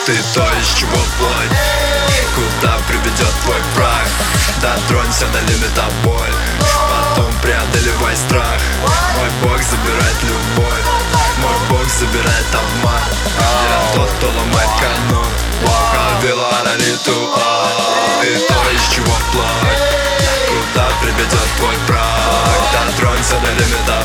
Ты то, из чего плоть, куда приведет твой прах. Дотронься до лимита боль, потом преодолевай страх. Мой Бог забирает любовь, мой Бог забирает обман. Я тот, кто ломает канон. Walk Вилара ритуал. Ты то, из чего плоть, куда приведет твой прах. Дотронься до лимита